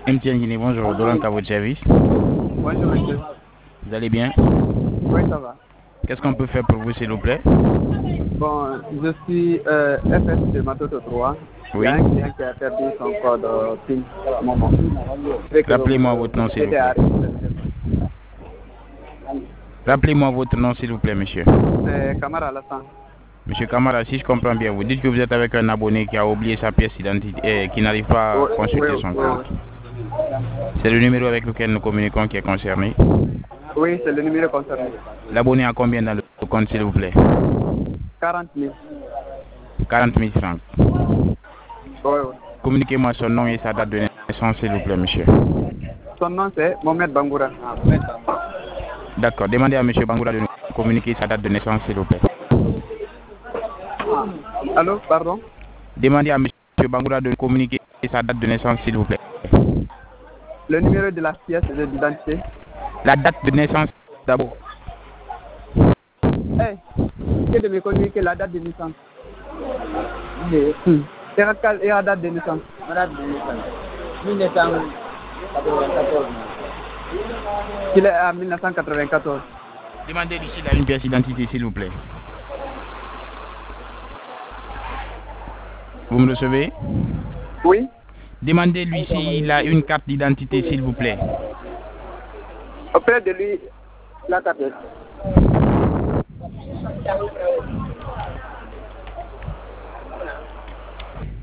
MTN Guinée, bonjour, Dolan à votre service. Bonjour monsieur. Vous allez bien? Oui, ça va. Qu'est-ce qu'on peut faire pour vous, s'il vous plaît? Bon, je suis FS de Matoto 3. Il y Oui. a un client qui a perdu son code PIN à un moment. Rappelez-moi votre nom, s'il vous plaît. Rappelez-moi votre nom, s'il vous plaît, monsieur. Camara Alassane. Monsieur Kamara, si je comprends bien, vous dites que vous êtes avec un abonné qui a oublié sa pièce d'identité et qui n'arrive pas à consulter son compte. C'est le numéro avec lequel nous communiquons qui est concerné. Oui, c'est le numéro concerné. L'abonné a combien dans le compte, s'il vous plaît? 40 000. 40 000 francs. Oui, oui. Communiquez-moi son nom et sa date de naissance, s'il vous plaît, monsieur. Son nom c'est Mohamed Bangoura. D'accord. Demandez à monsieur Bangoura de nous communiquer sa date de naissance, s'il vous plaît. Allô, pardon? Demandez à monsieur Bangoura de nous communiquer sa date de naissance, s'il vous plaît. Le numéro de la pièce d'identité. La date de naissance, d'abord. Hey, c'est de me communiquer la date de naissance. Et la date de naissance. La date de naissance. 1994. Il est à 1994. Demandez-lui s'il a une pièce d'identité, s'il vous plaît. Vous me recevez? Oui. Demandez-lui s'il a une carte d'identité, s'il vous plaît. Auprès de lui, la carte.